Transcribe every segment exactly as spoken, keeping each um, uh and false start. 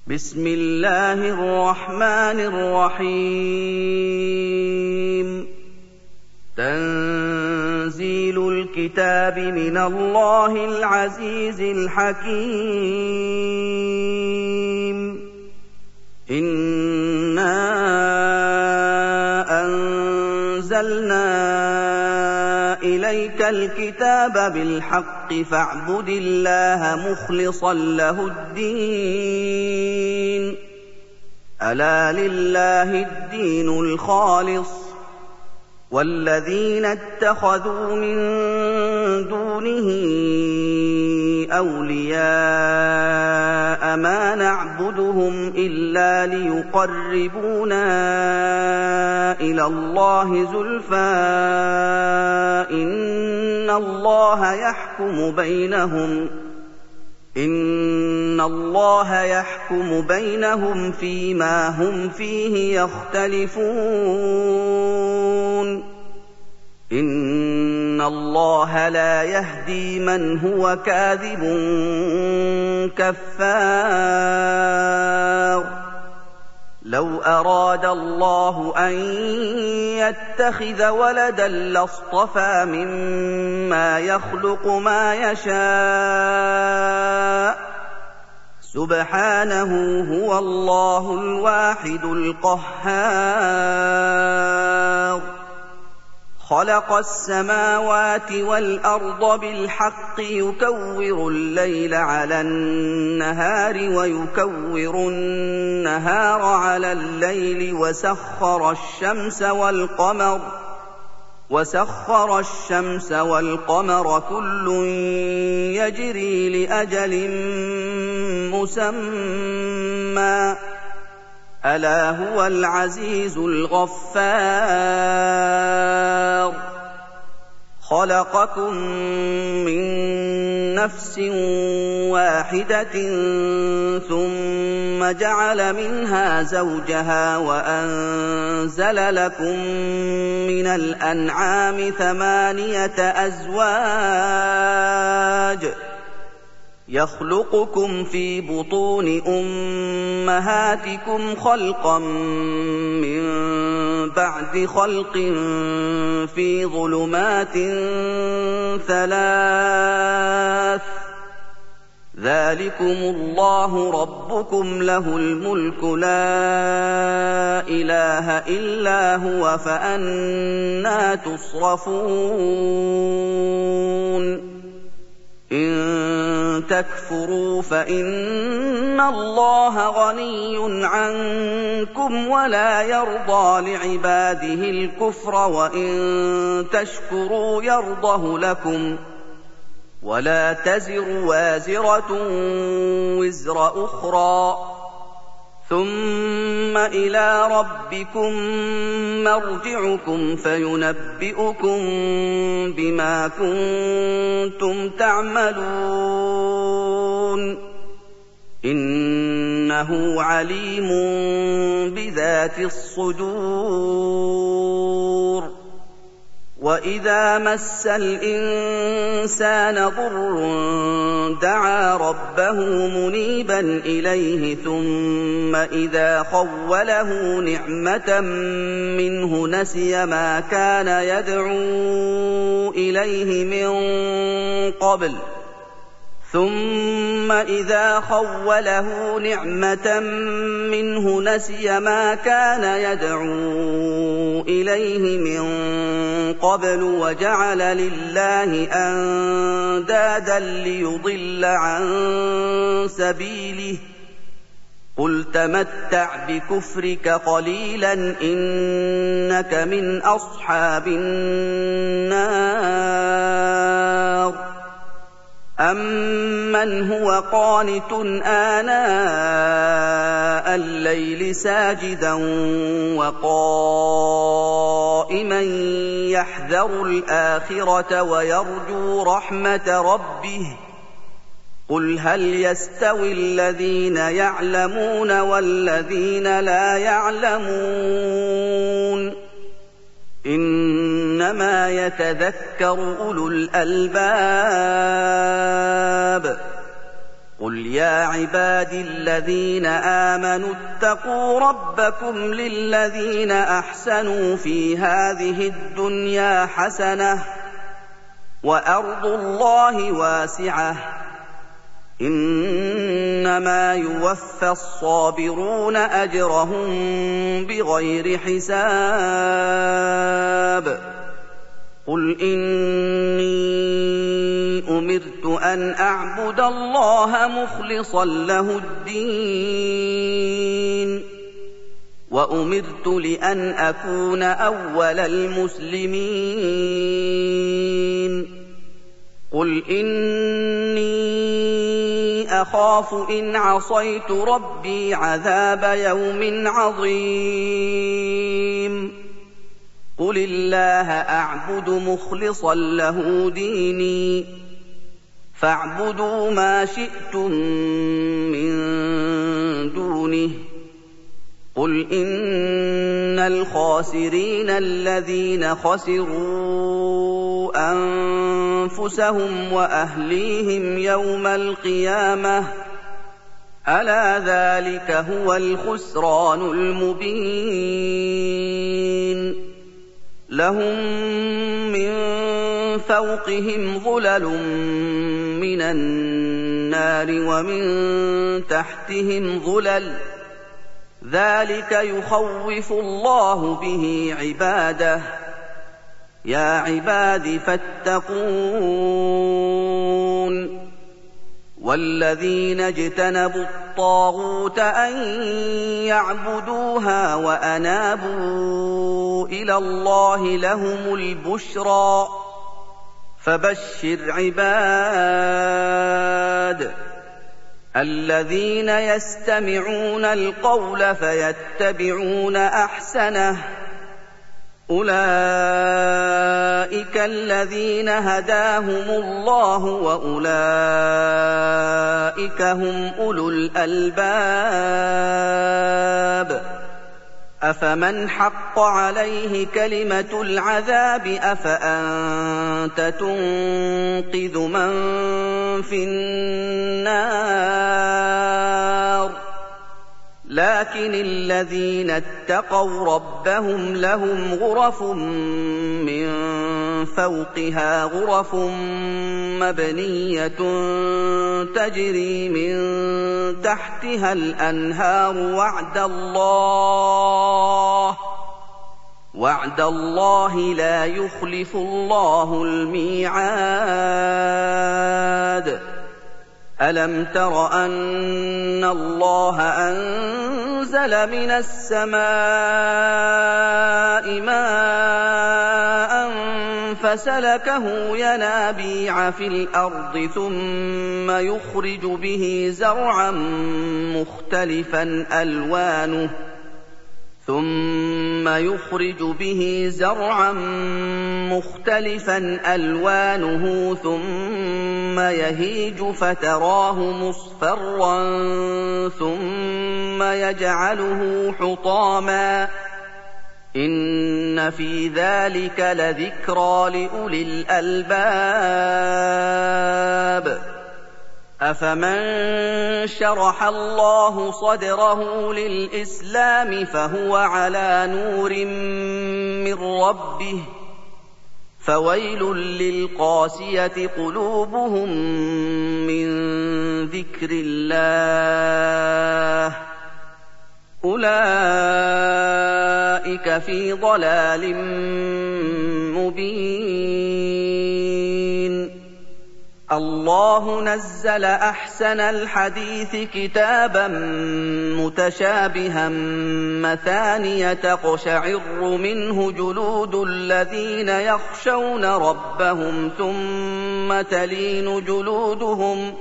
بسم الله الرحمن الرحيم تنزيل الكتاب من الله العزيز الحكيم إنا أنزلنا إليك الكتاب بالحق فاعبد الله مخلصا له الدين ألا لله الدين الخالص والذين اتخذوا من دونه أولياء ما نعبدهم إلا ليقربونا إلى الله زلفى إن الله يحكم بينهم إن الله يحكم بينهم فيما هم فيه يختلفون إن الله لا يهدي من هو كاذب كفار لو أراد الله أن يتخذ ولدا لاصطفى مما يخلق ما يشاء سبحانه هو الله الواحد القهار خلق السماوات والأرض بالحق يكور الليل على النهار ويكور النهار على الليل وسخر الشمس والقمر وسخر الشمس والقمر كل يجري لأجل مسمى ألا هو العزيز الغفار خلقكم من نفس واحدة ثم جعل منها زوجها وأنزل لكم من الأنعام ثمانية أزواج يخلقكم في بطون أمهاتكم خلقا من بعد خلق في ظلمات ثلاث ذلكم الله ربكم له الملك لا إله إلا هو فأنى تصرفون إن تكفروا فإن الله غني عنكم ولا يرضى لعباده الكفر وإن تشكروا يرضه لكم ولا تزر وازرة وزر أخرى ثم إلى ربكم مرجعكم فينبئكم بما كنتم تعملون إنه عليم بذات الصدور وإذا مس الإنسان ضر دعا ربه منيبا إليه ثم إذا خوله نعمة منه نسي ما كان يدعو إليه من قبل ثم إذا خوله نعمة منه نسي ما كان يدعو إليه من قبل وجعل لله أندادا ليضل عن سبيله قل تمتع بكفرك قليلا إنك من أصحاب النار أَمَّنْ هُوَ قَانِتٌ آنَاءَ اللَّيْلِ سَاجِدًا وَقَائِمًا يَحْذَرُ الْآخِرَةَ وَيَرْجُو رَحْمَةَ رَبِّهِ قُلْ هَلْ يَسْتَوِي الَّذِينَ يَعْلَمُونَ وَالَّذِينَ لَا يَعْلَمُونَ إِنَّمَا يَتَذَكَّرُ أُولُو الْأَلْبَابِ قُلْ يَا عِبَادِي الَّذِينَ آمَنُوا اتَّقُوا رَبَّكُمْ لِلَّذِينَ أَحْسَنُوا فِي هَٰذِهِ الدُّنْيَا حَسَنَةٌ وَأَرْضُ اللَّهِ وَاسِعَةٌ ۚ إِنَّمَا يُوَفَّى الصَّابِرُونَ أَجْرَهُم بِغَيْرِ حِسَابٍ قُلْ إِنِّي أُمِرْتُ أَنْ أَعْبُدَ اللَّهَ مُخْلِصًا لَّهُ الدِّينَ وَأُمِرْتُ لِأَنْ أَكُونَ أَوَّلَ الْمُسْلِمِينَ قُلْ إِنِّي أَخَافُ إِنْ عَصَيْتُ رَبِّي عَذَابَ يَوْمٍ عَظِيمٍ قُلِ اللَّهَ أَعْبُدُ مُخْلِصًا لَّهُ دِينِي فَاعْبُدُوا مَا شِئْتُم مِّن دُونِهِ قُلْ إِنَّ الْخَاسِرِينَ الَّذِينَ خَسِرُوا أَنفُسَهُمْ وَأَهْلِيهِمْ يَوْمَ الْقِيَامَةِ ۗ أَلَا ذَٰلِكَ هُوَ الْخُسْرَانُ الْمُبِينُ لَهُم مِّن فَوْقِهِمْ ظُلَلٌ مِّنَ النَّارِ وَمِن تَحْتِهِمْ ظُلَلٌ ۚ ذَٰلِكَ يُخَوِّفُ اللَّهُ بِهِ عِبَادَهُ ۚ يَا عِبَادِ فَاتَّقُونِ وَالَّذِينَ اجْتَنَبُوا الطَّاغُوتَ أَن يَعْبُدُوهَا وَأَنَابُوا إِلَى اللَّهِ لَهُمُ الْبُشْرَىٰ فَبَشِّرْ عِبَادِ الَّذِينَ يَسْتَمِعُونَ الْقَوْلَ فَيَتَّبِعُونَ أَحْسَنَهُ ۚ أُولَٰئِكَ الَّذِينَ هَدَاهُمُ اللَّهُ ۖ وَأُولَٰئِكَ هُمْ أُولُو الْأَلْبَابِ أَفَمَنْ حَقَّ عَلَيْهِ كَلِمَةُ الْعَذَابِ أَفَأَنتَ تُنقِذُ مَن فِي النَّارِ لَٰكِنِ الَّذِينَ اتَّقَوْا رَبَّهُمْ لَهُمْ غُرَفٌ مِّن فَوْقِهَا غُرَفٌ مَّبْنِيَّةٌ تَجْرِي مِن تَحْتِهَا الْأَنْهَارُ ۖ وَعْدَ اللَّهِ وَعْدَ اللَّهِ لَا يُخْلِفُ اللَّهُ الْمِيعَادَ أَلَمْ تَرَ أَنَّ اللَّهَ أَنزَلَ مِنَ السَّمَاءِ مَاءً فَسَلَكَهُ يَنَابِيعَ فِي الْأَرْضِ ثُمَّ يُخْرِجُ بِهِ زَرْعًا مُّخْتَلِفًا أَلْوَانُهُ ثُمَّ يُخْرِجُ بِهِ زَرْعًا مُّخْتَلِفًا أَلْوَانُهُ ثُمَّ يَهِيجُ فَتَرَاهُ مُصْفَرًّا ثُمَّ يَجْعَلُهُ حُطَامًا ۚ إِنَّ فِي ذَٰلِكَ لَذِكْرَىٰ لِأُولِي الْأَلْبَابِ أَفَمَن شَرَحَ اللَّهُ صَدْرَهُ لِلْإِسْلَامِ فَهُوَ عَلَىٰ نُورٍ مِّن رَّبِّهِ ۖ فَوَيْلٌ لِّلْقَاسِيَةِ قُلُوبُهُم مِّن ذِكْرِ اللَّهِ ۚ أُولَٰئِكَ فِي ضَلَالٍ مُّبِينٍ اللَّهُ نَزَّلَ أَحْسَنَ الْحَدِيثِ كِتَابًا مُّتَشَابِهًا مَّثَانِيَ تَقْشَعِرُّ مِنْهُ جُلُودُ الَّذِينَ يَخْشَوْنَ رَبَّهُمْ ثُمَّ تَلِينُ جُلُودُهُمْ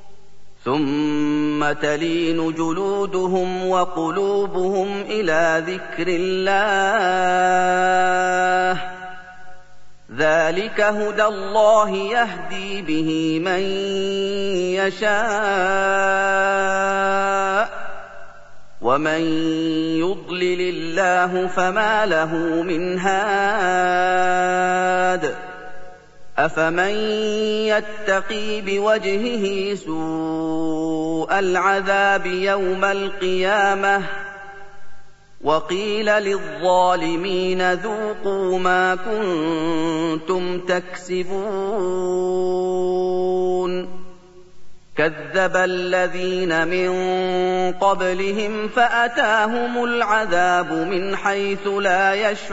ثُمَّ تَلِينُ جُلُودُهُمْ وَقُلُوبُهُمْ إِلَىٰ ذِكْرِ اللَّهِ ۚ ذَٰلِكَ هُدَى اللَّهِ يَهْدِي بِهِ مَن يَشَاءُ ۚ وَمَن يُضْلِلِ اللَّهُ فَمَا لَهُ مِنْ هَادٍ أَفَمَن يَتَّقِي بِوَجْهِهِ سُوءَ الْعَذَابِ يَوْمَ الْقِيَامَةِ وَقِيلَ لِلظَّالِمِينَ ذُوقُوا مَا كُنتُمْ تَكْسِبُونَ كَذَّبَ الَّذِينَ مِن قَبْلِهِمْ فَأَتَاهُمُ الْعَذَابُ مِنْ حَيْثُ لَا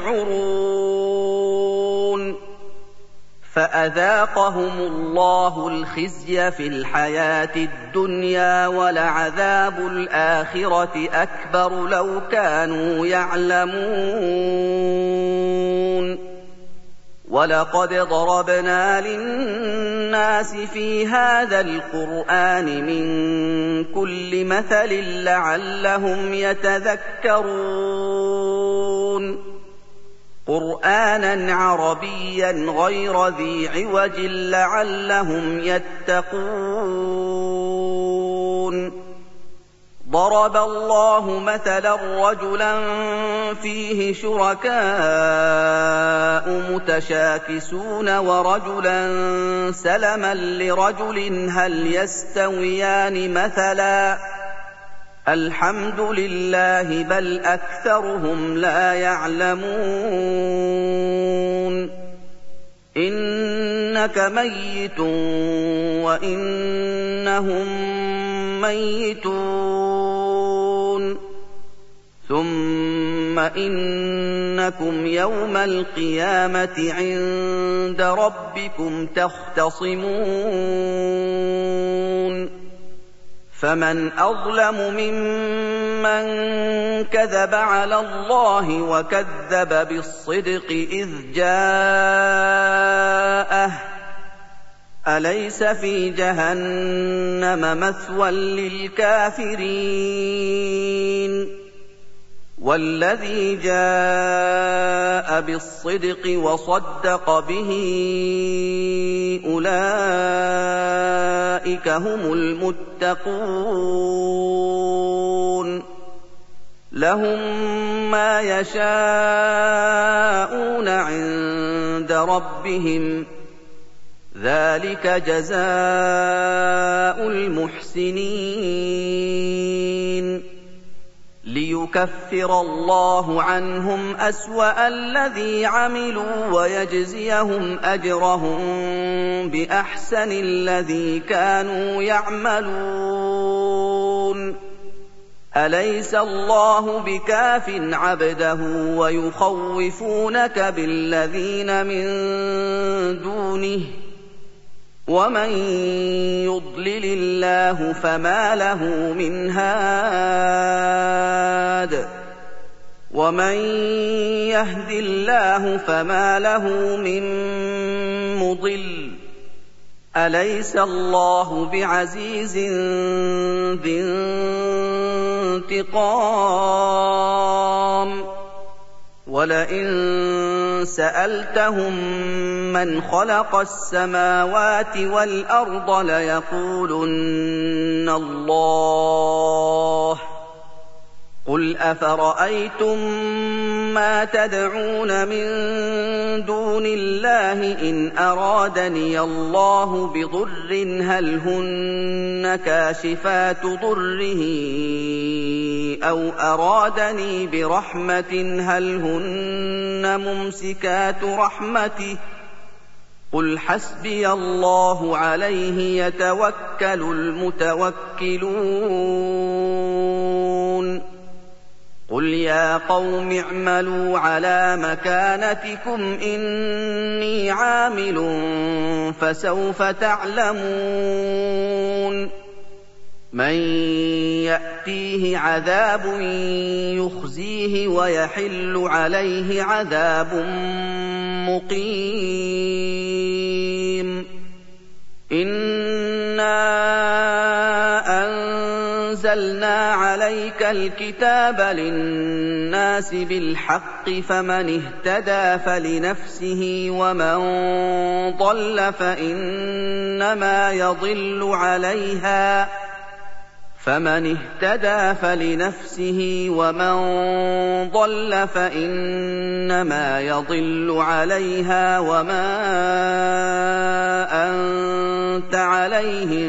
يَشْعُرُونَ فَأَذَاقَهُمُ اللَّهُ الْخِزْيَ فِي الْحَيَاةِ الدُّنْيَا وَلَعَذَابُ الْآخِرَةِ أَكْبَرُ لَوْ كَانُوا يَعْلَمُونَ وَلَقَدْ ضَرَبْنَا لِلنَّاسِ فِي هَذَا الْقُرْآنِ مِنْ كُلِّ مَثَلٍ لَعَلَّهُمْ يَتَذَكَّرُونَ قُرْآنًا عَرَبِيًّا غَيْرَ ذِي عِوَجٍ لَعَلَّهُمْ يَتَّقُونَ ضَرَبَ اللَّهُ مَثَلًا رَّجُلًا فِيهِ شُرَكَاءُ مُتَشَاكِسُونَ وَرَجُلًا سَلَمًا لِّرَجُلٍ هَلْ يَسْتَوِيَانِ مَثَلًا ۚ الْحَمْدُ لِلَّهِ بَلْ أَكْثَرُهُمْ لَا يَعْلَمُونَ إِنَّكَ مَيِّتٌ وَإِنَّهُم مَّيِّتُونَ ثُمَّ إِنَّكُمْ يَوْمَ الْقِيَامَةِ عِندَ رَبِّكُمْ تَخْتَصِمُونَ فَمَنْ أَظْلَمُ مِمَّن كَذَبَ عَلَى اللَّهِ وَكَذَّبَ بِالصِّدْقِ إِذْ جَاءَهُ ۚ أَلَيْسَ فِي جَهَنَّمَ مَثْوًى لِّلْكَافِرِينَ وَالَّذِي جَاءَ بِالصِّدْقِ وَصَدَّقَ بِهِ أُولَٰئِكَ هُمُ الْمُتَّقُونَ لَهُم مَّا يَشَاءُونَ عِندَ رَبِّهِمْ ۚ ذَٰلِكَ جَزَاءُ الْمُحْسِنِينَ لِيُكَفِّرَ اللَّهُ عَنْهُمْ أَسْوَأَ الَّذِي عَمِلُوا وَيَجْزِيَهُمْ أَجْرَهُم بِأَحْسَنِ الَّذِي كَانُوا يَعْمَلُونَ أَلَيْسَ اللَّهُ بِكَافٍ عَبْدَهُ وَيُخَوِّفُونَكَ بِالَّذِينَ مِن دُونِهِ ۚ وَمَن يُضْلِلِ اللَّهُ فَمَا لَهُ مِنْ هَادٍ وَمَن يَهْدِ اللَّهُ فَمَا لَهُ مِن مُّضِلٍّ أَلَيْسَ اللَّهُ بِعَزِيزٍ ذِي انتِقَامٍ وَلَئِن سَأَلْتَهُم مَّنْ خَلَقَ السَّمَاوَاتِ وَالْأَرْضَ لَيَقُولُنَّ اللَّهُ ۚ قُلْ أَفَرَأَيْتُم مَّا تَدْعُونَ مِن دُونِ اللَّهِ إِنْ أَرَادَنِيَ اللَّهُ بِضُرٍّ هَلْ هُنَّ كَاشِفَاتُ ضُرِّهِ أَوْ أَرَادَنِي بِرَحْمَةٍ هَلْ هُنَّ مُمْسِكَاتُ رَحْمَتِهِ ۚ قُلْ حَسْبِيَ اللَّهُ عَلَيْهِ يَتَوَكَّلُ الْمُتَوَكِّلُونَ قُلْ يَا قَوْمِ اعْمَلُوا عَلَىٰ مَكَانَتِكُمْ إِنِّي عَامِلٌ فَسَوْفَ تَعْلَمُونَ مَن يَأْتِيهِ عَذَابٌ يُخْزِيهِ وَيَحِلُّ عَلَيْهِ عَذَابٌ مُّقِيمٌ إِنَّا أَنزَلْنَا عَلَيْكَ الْكِتَابَ لِلنَّاسِ بِالْحَقِّ فَمَنِ اهْتَدَىٰ فَلِنَفْسِهِ وَمَن ضَلَّ فَإِنَّمَا يَضِلُّ عَلَيْهَا فمن اهتدى فلنفسه ومن ضل فإنما يضل عليها وما أنت عليهم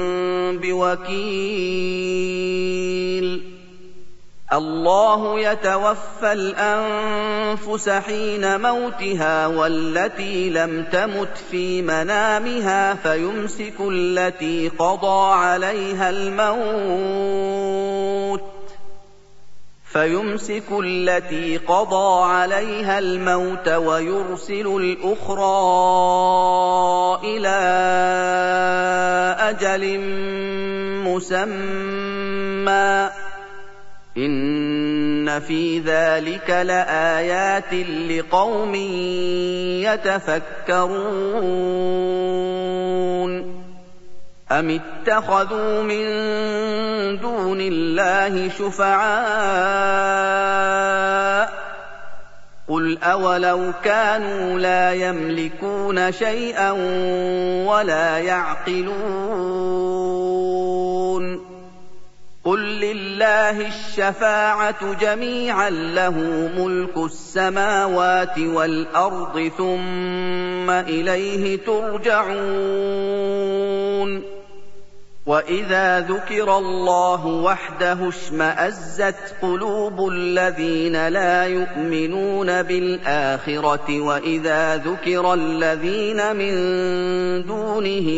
بوكيل الله يتوفى الأنفس حين موتها والتي لم تمت في منامها فيمسك التي قضى عليها الموت فيمسك التي قضى عليها الموت ويرسل الأخرى إلى أجل مسمى إن في ذلك لآيات لقوم يتفكرون أم اتخذوا من دون الله شفعاء قل أولو كانوا لا يملكون شيئا ولا يعقلون قل لله الشفاعة جميعا له ملك السماوات والأرض ثم إليه ترجعون وإذا ذكر الله وحده اشمأزت قلوب الذين لا يؤمنون بالآخرة وإذا ذكر الذين من دونه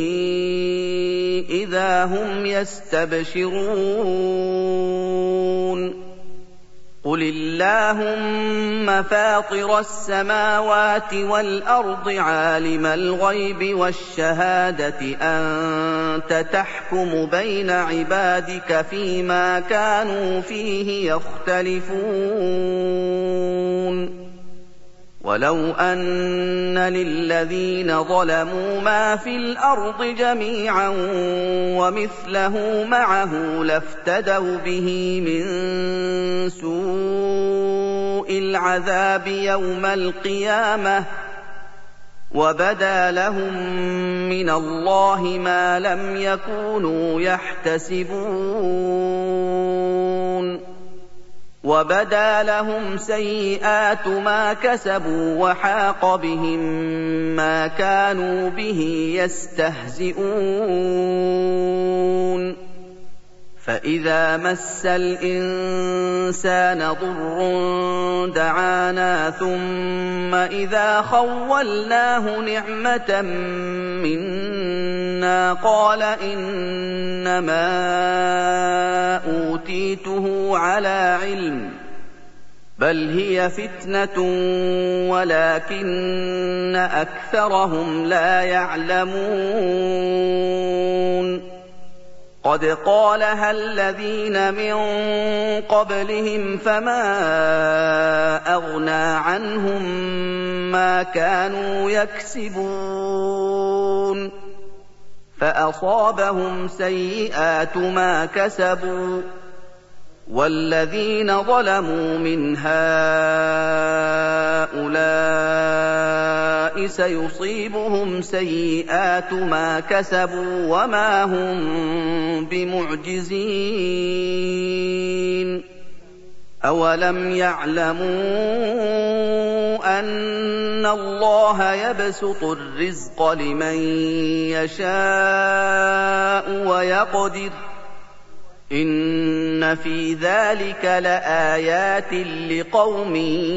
إذا هم يستبشرون قل اللهم فاطر السماوات والأرض عالم الغيب والشهادة أنت تحكم بين عبادك فيما كانوا فيه يختلفون ولو أن للذين ظلموا ما في الأرض جميعا ومثله معه لافتدوا به من سوء العذاب يوم القيامة وبدا لهم من الله ما لم يكونوا يحتسبون وبدا لهم سيئات ما كسبوا وحاق بهم ما كانوا به يستهزئون فإذا مس الإنسان ضر دعانا ثم إذا خولناه نعمة منا قال إنما أوتيته على علم بل هي فتنة ولكن أكثرهم لا يعلمون قد قالها الذين من قبلهم فما أغنى عنهم ما كانوا يكسبون فأصابهم سيئات ما كسبوا والذين ظلموا من هؤلاء سيصيبهم سيئات ما كسبوا وما هم بمعجزين أولم يعلموا أن الله يبسط الرزق لمن يشاء ويقدر إن في ذلك لآيات لقوم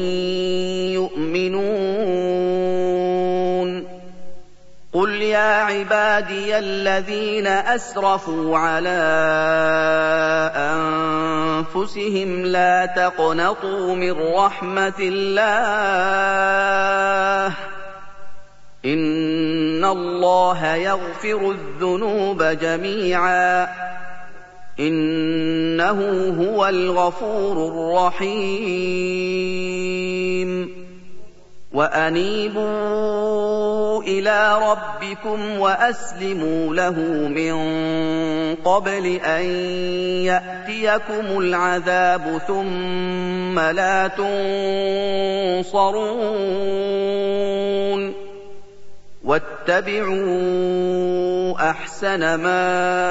يؤمنون قل يا عبادي الذين أسرفوا على أنفسهم لا تقنطوا من رحمة الله إن الله يغفر الذنوب جميعا إنه هو الغفور الرحيم وأنيبوا إلى ربكم وأسلموا له من قبل أن يأتيكم العذاب ثم لا تنصرون واتبعوا أحسن ما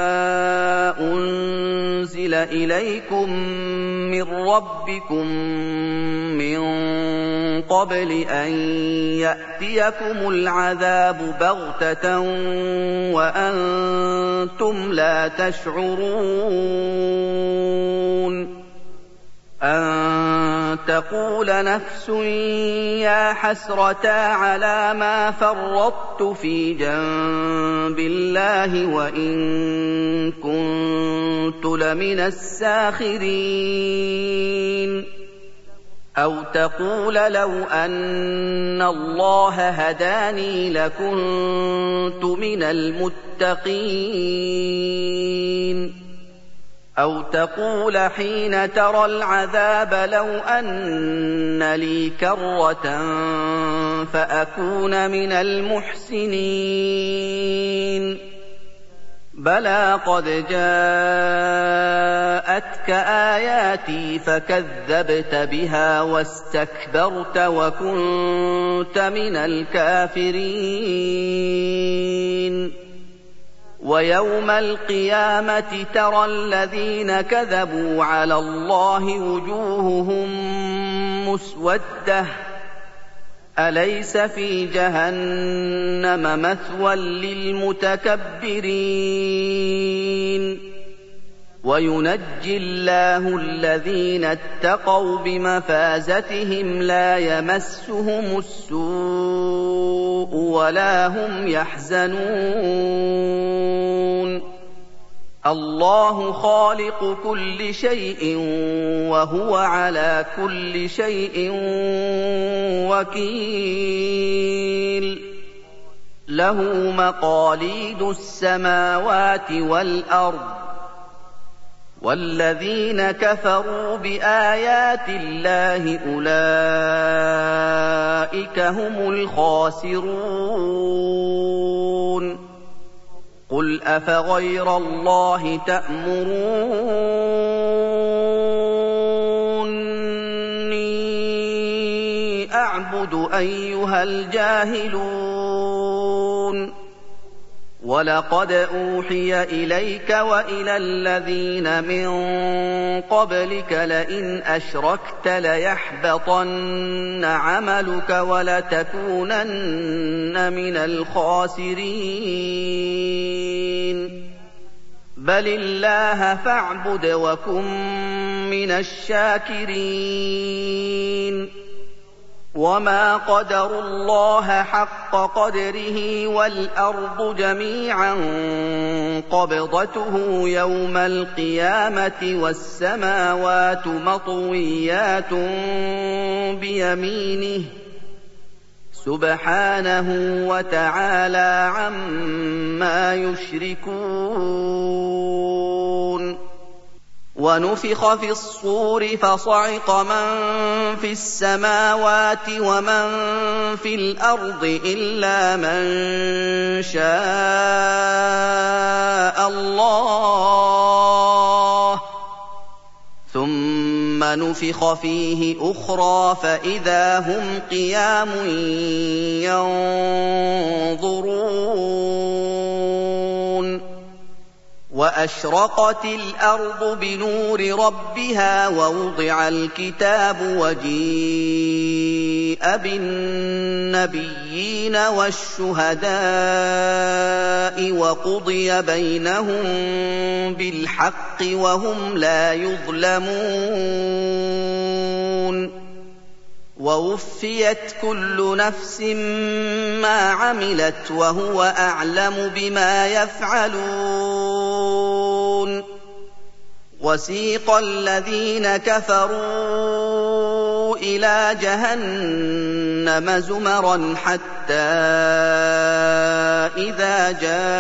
أنزل إليكم من ربكم من قبل أن يأتيكم العذاب بغتة وأنتم لا تشعرون أن تقول نفس يا حسرتا على ما فرطت في جنب الله وإن كنت لمن الساخرين أو تقول لو أن الله هداني لكنت من المتقين أو تقول حين ترى العذاب لو أن لي كرة فأكون من المحسنين بلى قد جاءتك آياتي فكذبت بها واستكبرت وكنت من الكافرين ويوم القيامة ترى الذين كذبوا على الله وجوههم مسودة أليس في جهنم مثوى للمتكبرين وينجي الله الذين اتقوا بمفازتهم لا يمسهم السوء ولا هم يحزنون الله خالق كل شيء وهو على كل شيء وكيل له مقاليد السماوات والأرض والذين كفروا بآيات الله أولئك هم الخاسرون قل أفغير الله تأمروني أعبد أيها الجاهلون ولقد أوحي إليك وإلى الذين من قبلك لئن أشركت ليحبطن عملك ولتكونن من الخاسرين بل الله فاعبد وكن من الشاكرين وما قدروا الله حق قدره والأرض جميعا قبضته يوم القيامة والسماوات مطويات بيمينه سبحانه وتعالى عما يشركون ونفخ في الصور فصعق من في السماوات ومن في الأرض إلا من شاء الله ثم نفخ فيه أخرى فإذا هم قيام ينظرون وأشرقت الأرض بنور ربها ووضع الكتاب وجيء بالنبيين والشهداء وقضي بينهم بالحق وهم لا يظلمون ووفيت كل نفس ما عملت وهو أعلم بما يفعلون وسيق الذين كفروا إلى جهنم زمرا حتى إذا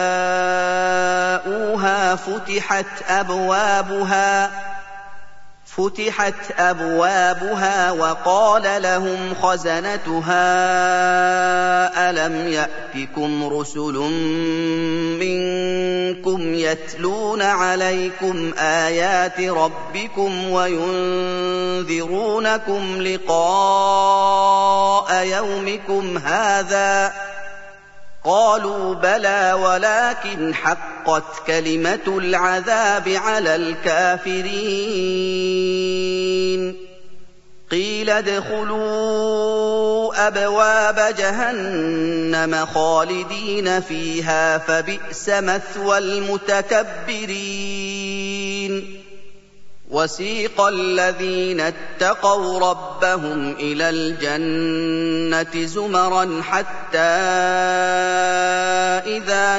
جاءوها فتحت أبوابها فتحت أبوابها وقال لهم خزنتها ألم يأتكم رسل منكم يتلون عليكم آيات ربكم وينذرونكم لقاء يومكم هذا قالوا بلى ولكن حقت كلمة العذاب على الكافرين قيل ادخلوا أبواب جهنم خالدين فيها فبئس مثوى المتكبرين وسيق الذين اتقوا ربهم إلى الجنة زمرا حتى إذا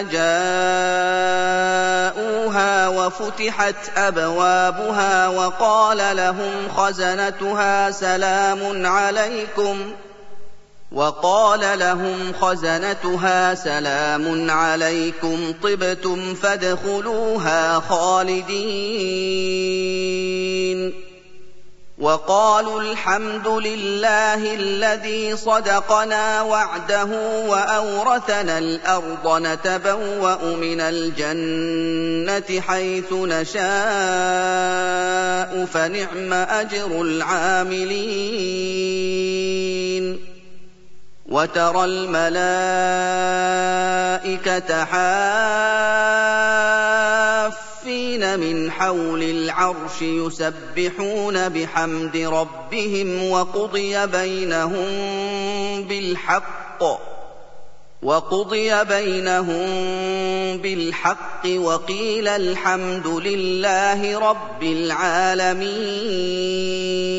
جاءوها وفتحت أبوابها وقال لهم خزنتها سلام عليكم وقال لهم خزنتها سلام عليكم طبتم فادخلوها خالدين وقالوا الحمد لله الذي صدقنا وعده وأورثنا الأرض نتبوأ من الجنة حيث نشاء فنعم أجر العاملين وترى الملائكة حافين من حول العرش يسبحون بحمد ربهم وقضي بينهم بالحق وقضي بينهم بالحق وقيل الحمد لله رب العالمين